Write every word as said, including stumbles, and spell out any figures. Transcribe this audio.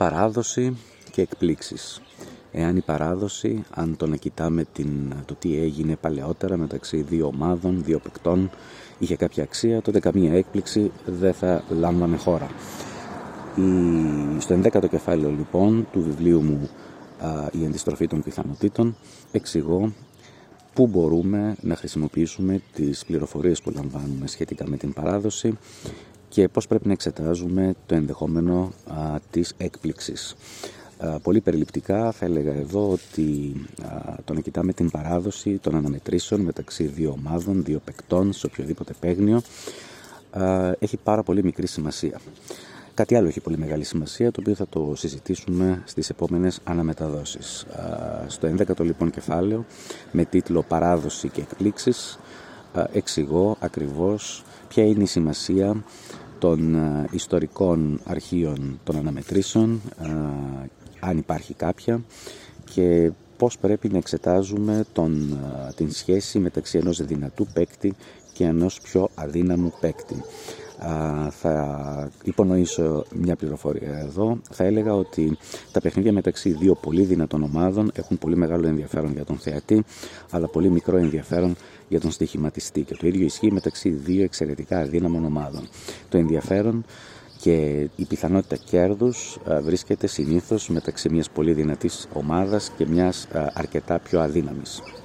Παράδοση και εκπλήξεις. Εάν η παράδοση, αν το να κοιτάμε την, το τι έγινε παλαιότερα μεταξύ δύο ομάδων, δύο παικτών, είχε κάποια αξία, τότε καμία έκπληξη δεν θα λάμβανε χώρα. Η, στο ενδέκατο κεφάλαιο λοιπόν του βιβλίου μου α, «Η αντιστροφή των πιθανότητων» εξηγώ πού μπορούμε να χρησιμοποιήσουμε τις πληροφορίες που λαμβάνουμε σχετικά με την παράδοση και πώς πρέπει να εξετάζουμε το ενδεχόμενο α, της έκπληξης. Α, πολύ περιληπτικά θα έλεγα εδώ ότι α, το να κοιτάμε την παράδοση των αναμετρήσεων μεταξύ δύο ομάδων, δύο παικτών σε οποιοδήποτε παίγνιο α, έχει πάρα πολύ μικρή σημασία. Κάτι άλλο έχει πολύ μεγάλη σημασία, το οποίο θα το συζητήσουμε στις επόμενες αναμεταδόσεις. Α, στο ενδέκατο λοιπόν κεφάλαιο, με τίτλο «Παράδοση και εκπλήξεις», α, εξηγώ ακριβώς ποια είναι η σημασία των α, ιστορικών αρχείων των αναμετρήσεων, α, αν υπάρχει κάποια, και πώς πρέπει να εξετάζουμε τον, α, την σχέση μεταξύ ενός δυνατού παίκτη και ενός πιο αδύναμου παίκτη. Uh, θα υπονοήσω μια πληροφορία εδώ. Θα έλεγα ότι τα παιχνίδια μεταξύ δύο πολύ δυνατών ομάδων έχουν πολύ μεγάλο ενδιαφέρον για τον θεατή, αλλά πολύ μικρό ενδιαφέρον για τον στοιχηματιστή, και το ίδιο ισχύει μεταξύ δύο εξαιρετικά αδύναμων ομάδων. Το ενδιαφέρον και η πιθανότητα κέρδους uh, βρίσκεται συνήθως μεταξύ μιας πολύ δυνατής ομάδας και μιας uh, αρκετά πιο αδύναμης.